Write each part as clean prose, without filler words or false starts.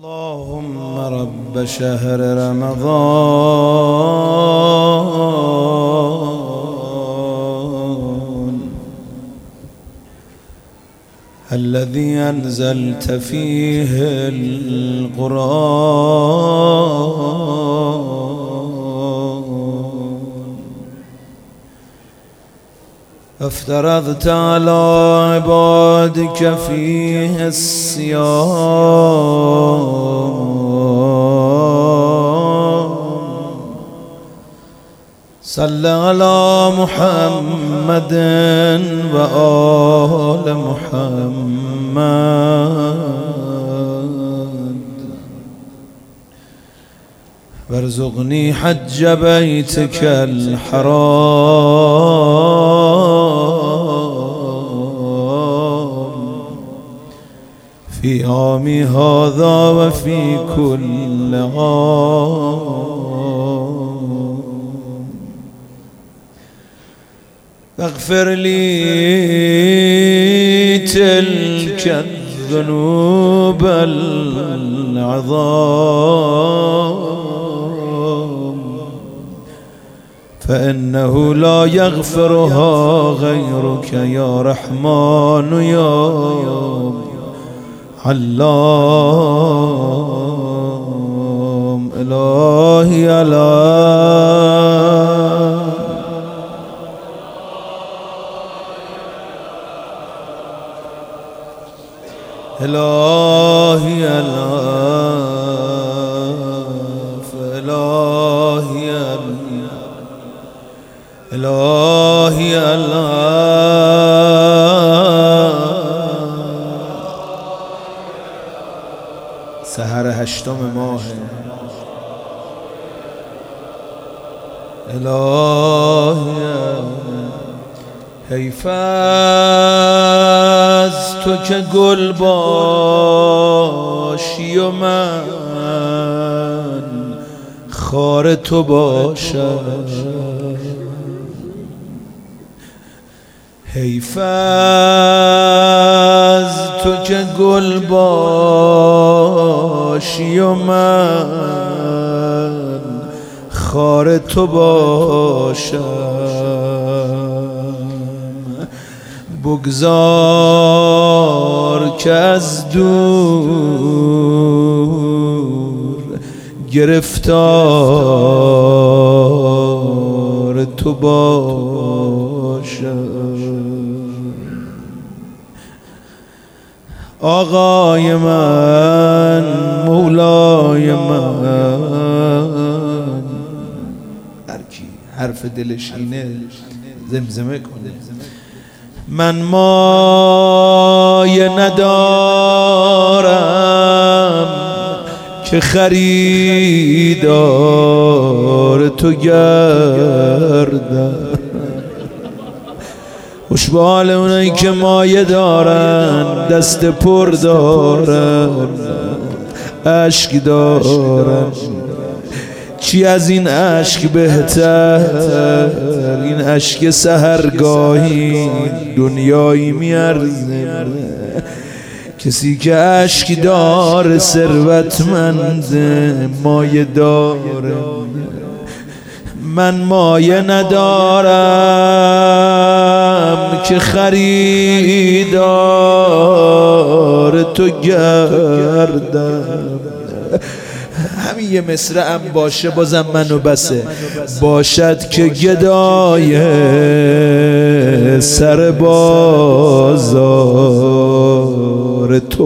اللهم رب شهر رمضان الذي أنزلت فيه القرآن افترضت على عبادك فيه الصيام صل على محمد وآل محمد وارزقني حج بيتك الحرام في عامي هذا وفي كل عام اغفر لي تلك الذنوب العظام فإنه لا يغفرها غيرك يا رحمن يا علام إلهي إلهي إلهي سحر 8 ماه إلهي حیف از تو که گل باشی و من خار تو باشم حیف از تو که گل باشی و من خار تو باشم بگذار که از دور گرفتار تو باشم آقای من مولای من هر کی حرف دلش اینه زمزمه کنه من مایه ندارم که خریدار تو گردم خوش به حال اونایی که مایه دارن دست پر دارن اشک دارن چی از این اشک بهتر این اشک سحرگاهی دنیایی میارزه کسی که اشک داره ثروتمنده مایه داره من مایه ندارم که خریدار تو گردم همین یه مصرع هم باشه بازم منو بسه باشد که گدای سر بازار تو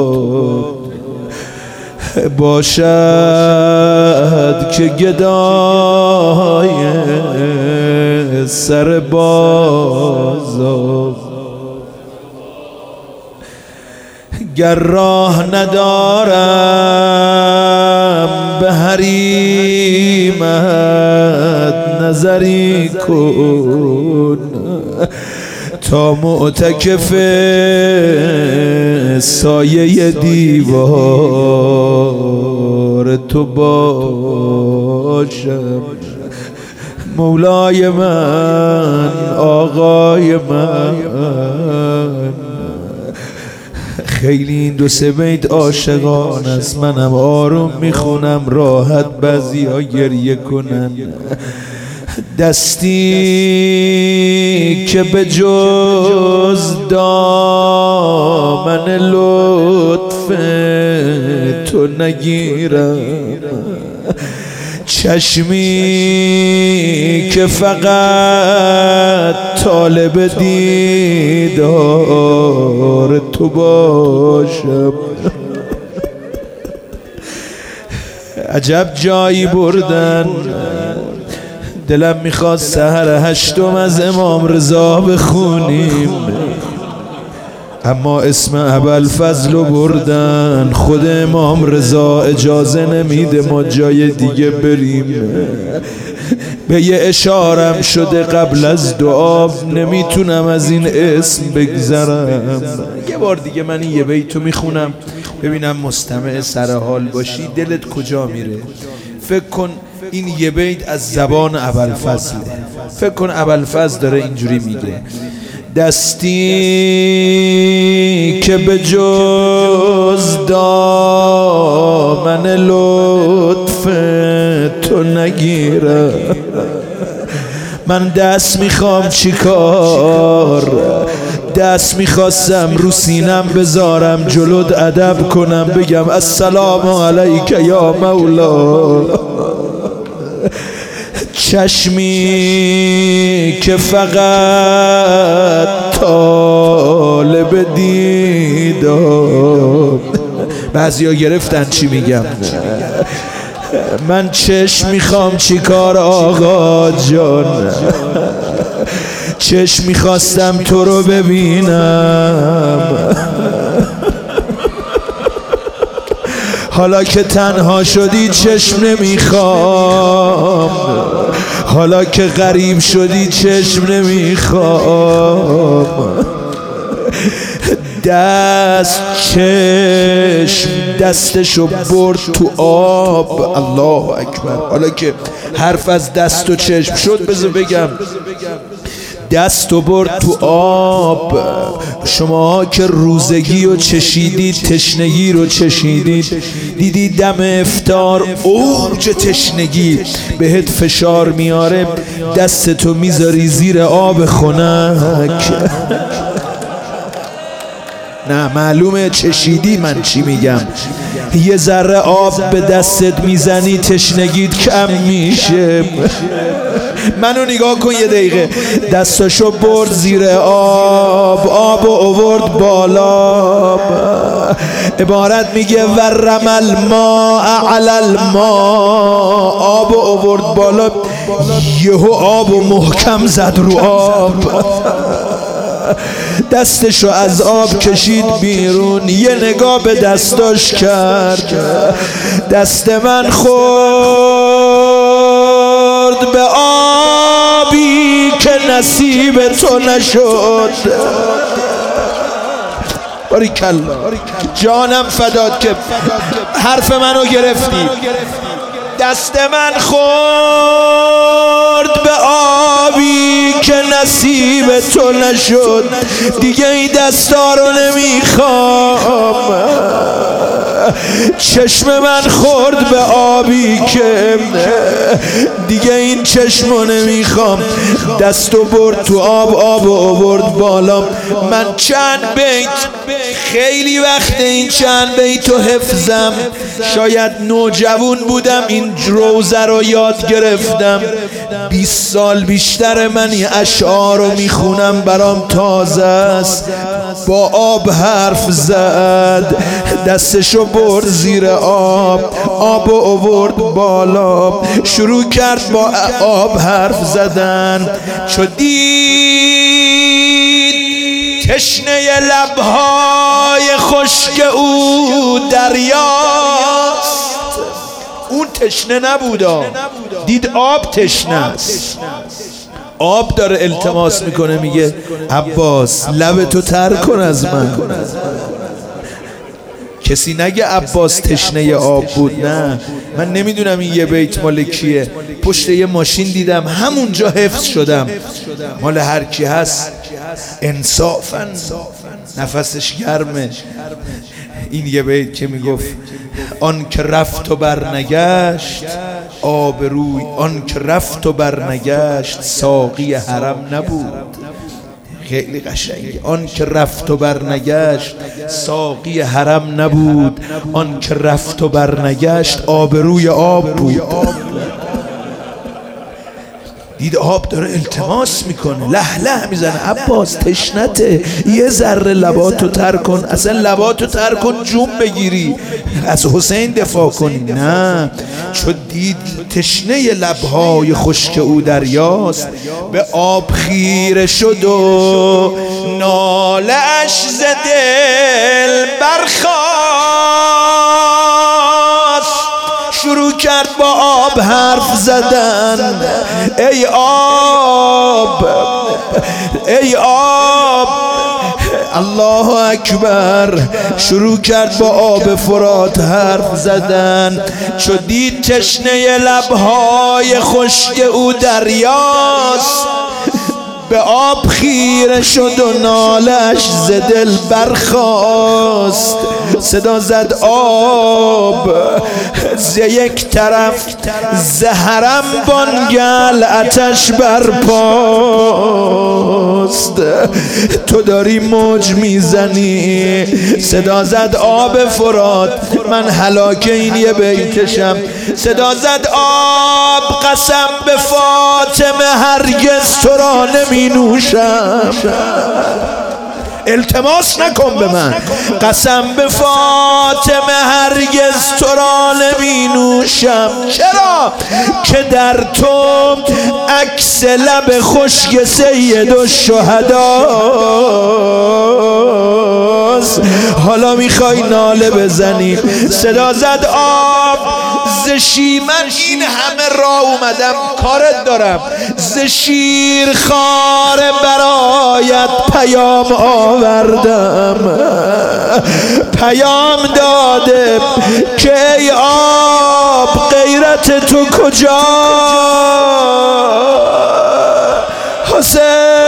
باشد که گدای سر بازار گر راه ندارم به حریمت نظری کن تا معتکف سایه دیوار تو باشم مولای من آقای من خیلی این دو سه بیت عاشقان است، منم آروم میخونم راحت بعضی ها گریه کنن. دستی که به جز دامن لطف تو نگیرم، چشمی که فقط طالب دیدار تو باشم. عجب جایی بردن، دلم میخواد سحر هشتم از امام رضا بخونیم، اما اسم ابوالفضل رو بردن. خود امام رضا اجازه نمیده ما جای دیگه بریم. به یه اشارم شده قبل از دعا، نمیتونم از این اسم بگذرم. یه بار دیگه من این یه بیتو میخونم ببینم مستمع سر حال باشی دلت کجا میره. فکر کن این یه بیت از زبان ابوالفضل، فکر کن ابوالفضل داره اینجوری میگه: دستی که به جز دامن لطف تو نگیرم، من دست میخوام چیکار؟ دست میخواستم رو سینم بذارم جلوت ادب کنم بگم السلام علیک یا مولا. چشمی که فقط طالب دیدار، بعضیا گرفتن چی میگم. من چشم میخوام چیکار آقا جان؟ چشم میخواستم تو رو ببینم، حالا که تنها شدی چشم نمیخوام، حالا که غریب شدی چشم نمیخوام. چشم دستشو برد تو آب، الله اکبر. حالا که حرف از دست و چشم شد بذار بگم دستو برد تو آب. شما که روزگی رو چشیدید، تشنگی رو چشیدید، دیدید دم افطار اوج تشنگی بهت فشار میاره، دستتو میذاری زیر آب خنک. نه معلومه چشیدی من چی میگم. یه ذره آب به دستت میزنی تشنگیت کم میشه. منو نگاه کن یه دقیقه. دستاشو برد زیر آب، آبو آورد بالا. عبارت میگه ورم الماء علی الماء، آبو آورد بالا، یهو آبو محکم زد رو آب. دستشو از آب کشید بیرون، یه نگاه به دستاش کرد. دست من خورد به آبی که نصیب تو نشد. باریکلا جانم فدات که حرف منو گرفتی. دست من خورد به آبی که نصیب تو نشد، دیگه این دستا رو نمیخوام. چشم من خورد به آبی که دیگه این چشمو نمیخوام. دستو برد تو آب، آبو آورد بالا. من چند بیت خیلی وقت این چند بیتو حفظم، شاید نوجوان بودم این روزه رو یاد گرفتم. 20 سال بیشتر من این اشعار رو میخونم، برام تازه است. با آب حرف زد، دستشو برد زیر آب، آبو آورد بالا. شروع کرد با آب حرف زدن. چو دید تشنه لبهای خشک او دریاست، اون تشنه نبودا، دید آب تشنه است. آب داره التماس میکنه، میگه عباس لبتو تر کن از من. کسی نگه عباس تشنه آب بود. نه من نمیدونم این یه بیت مال کیه، پشت یه ماشین دیدم همونجا حفظ شدم. مال هر کی هست انصافاً نفسش گرمه. این یه بیت که میگفت آن که رفت و برنگشت آبروی، آن که رفت و برنگشت ساقی حرم نبود. خیلی قشنگه. آن که رفت و برنگشت ساقی حرم نبود، آن که رفت و برنگشت آبروی آب بود. دید آب داره التماس میکنه، له میزنه، عباس تشنته، یه ذره لباتو تر کن، اصلا لباتو تر کن جون بگیری از حسین دفاع کنی. نه، چون دید تشنه لبهای خشک او دریاست، به آب خیره شد و ناله‌اش ز دل برخاست. شروع کرد با آب حرف زدن، ای آب، ای آب، الله اکبر. شروع کرد با آب فرات حرف زدن، چو دید تشنه لبهای خشک او دریاست، به آب خیره شد و نالش ز دل برخاست. صدا زد آب ز یک طرف، ز حرم بانگل آتش برپاست. تو داری موج میزنی. صدا زد آب فرات، من هلاک این یه بیتشم. صدا زد آب قسم به فاطمه هرگز تو را نمی نوشم. التماس نکن به من. قسم به فاطمه هرگز تو را نمی نوشم. چرا؟ که در تو عکس لب خشک سید الشهداست. حالا میخوای ناله بزنی. صدا زد آب ز شیر، من این همه راه اومدم کارت دارم، ز شیرخوار برایت پیام آوردم. پیام داده که ای آب غیرت تو کجا؟ حسین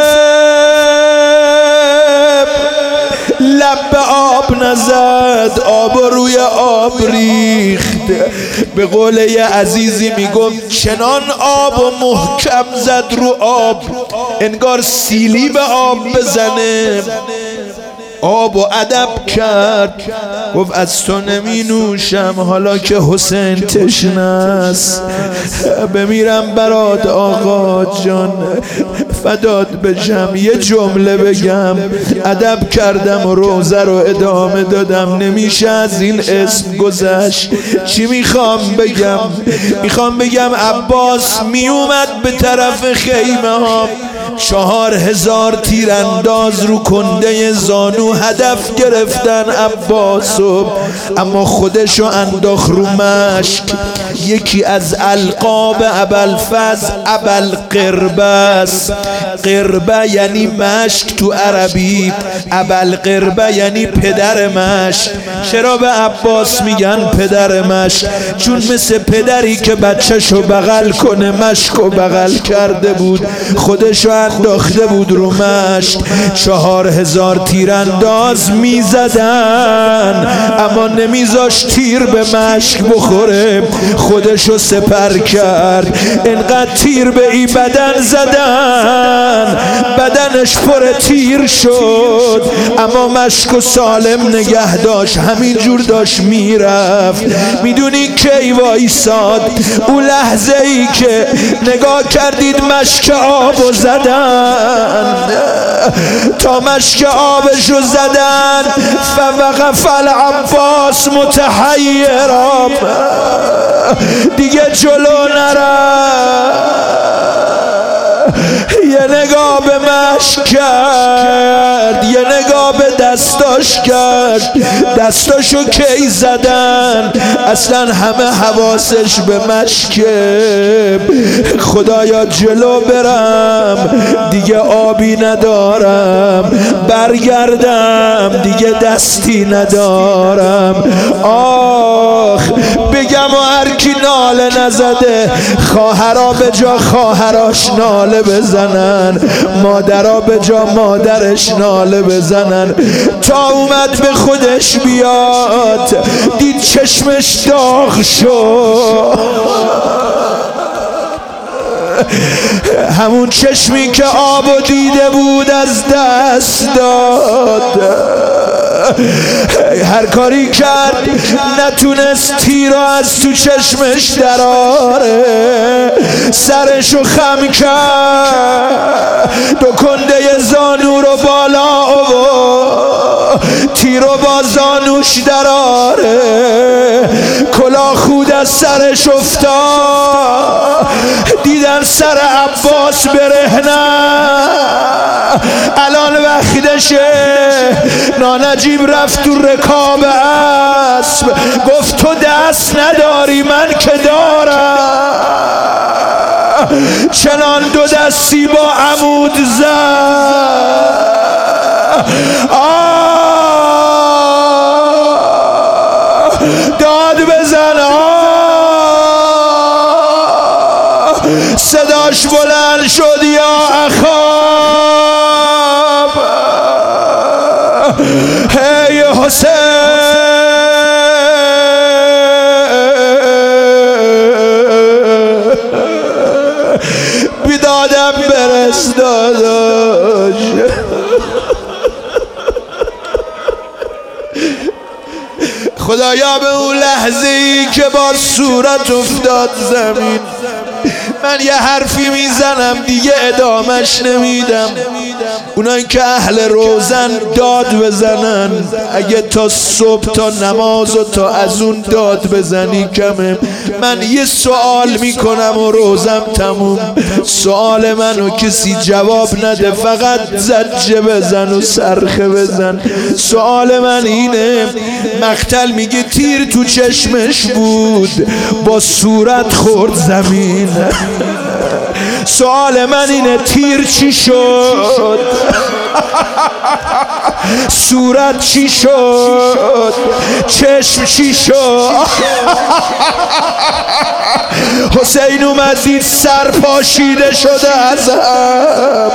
لب به آب نزد، آب روی آب ریخت. به قول یه عزیزی میگفت چنان آب و محکم زد رو آب انگار سیلی به آب بزنه. آب و ادب کرد، گفت از تو نمی نوشم حالا که حسین تشنه است. بمیرم برات آقا جان، فدات بشم. یه جمله بگم، ادب کردم و روزه رو ادامه دادم، نمیشه از این اسم گذشت. چی میخوام بگم؟ میخوام بگم عباس میومد به طرف خیمه ها، 4000 تیرانداز رو کنده زانو هدف گرفتن عباسو، اما خودشو انداخت رو مشک. یکی از القاب ابوالفضل ابوالقربه است. قربه یعنی مشک تو عربی، ابوالقربه یعنی پدر مشک. چرا به عباس میگن پدر مشک؟ چون مثل پدری که بچهشو بغل کنه مشکو بغل کرده بود، خودشو انداخته بود رو مشک. 4000 تیرانداز میزدن اما نمیذاش تیر به مشک بخوره، خودشو سپر کرد. انقدر تیر به این بدن زدن بدنش پر تیر شد، اما مشکو سالم نگه داشت، همین جور داشت میرفت. میدونی کی وایساد؟ اون لحظه ای که نگاه کردید مشک آبو زدن، تا مشک آبشو زدن فوقف العباس متحیرا، دیگه جلو یه نگاه به مشک کرد، یه نگاه به دستاش کرد. دستاشو کی زدن؟ اصلا همه حواسش به مشک. خدایا جلو برم دیگه آبی ندارم، برگردم دیگه دستی ندارم. آخ بگم و هر کی ناله نزده، خواهرها به جا خواهراش ناله بزنن، مادرها به جا مادرش ناله بزنن. تا اومد به خودش بیاد دید چشمش داغ شد، همون چشمی که آبو دیده بود از دست داد. هر کاری کرد نتونست تیر از تو چشمش دراره، سرشو خم کرد، دو کنده زانو رو بالا آورد، تیر رو با زانوش دراره، کلاه خود از سرش افتاد. دیدن سر عباس برهنه، الان وقتشه. نانجیب رفت تو رکاب اسب، گفت تو دست نداری من که دارم. چنان دو دستی با عمود زد، داد بزن، صداش بلند شد، یا اخاب، هی حسین، بیدادم برس داداش. خدایا به اون لحظه ای که با صورت افتاد زمین، من یه حرفی میزنم دیگه ادامش نمیدم. اونایی که اهل روزن داد بزنن، اگه تا صبح تا نماز و تا از اون داد بزنی کمه. من یه سوال میکنم و روزم تموم. سوال منو کسی جواب نده، فقط زجه بزن و صرخه بزن. سوال من اینه، مقتل میگه تیر تو چشمش بود، با صورت خورد زمین. سوال من اینه، تیر چی شد؟ صورت چی شد؟ چشم چی شد؟ حسین اومد دید سر پاشیده شده از هم.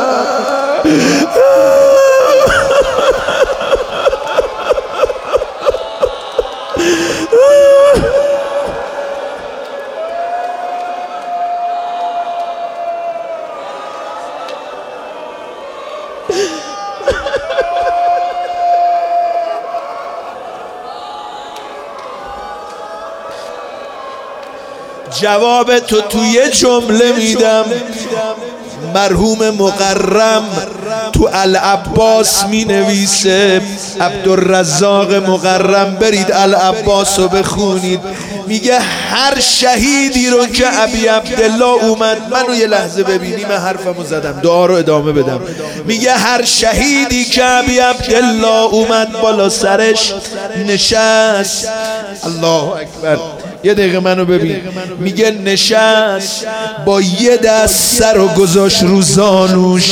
جواب تو توی جمله میدم. مرحوم مقرم تو العباس می نویسه، عبدالرزاق مقرم، برید العباس رو بخونید. میگه هر شهیدی رو که ابی عبدالله اومد، منو یه لحظه ببینی، من حرفمو زدم، دعا رو ادامه بدم. میگه هر شهیدی که ابی عبدالله اومد بالا سرش نشست، الله اکبر، یه دقیقه منو ببین، میگه نشست با یه دست سر و گذاشت رو زانوش.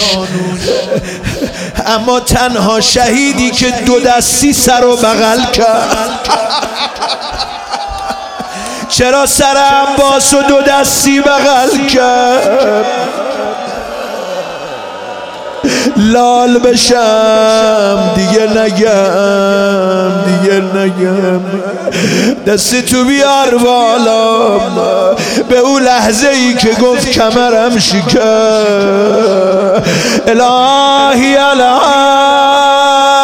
اما تنها شهیدی که دو دستی سر و بغل کرد. چرا سر عباس و دو دستی بغل کرد؟ لال بشم دیگه نگم، دیگه نگم. دستی تو بیار بالا به اون لحظه ای که گفت کمرم شکست. الهی الهی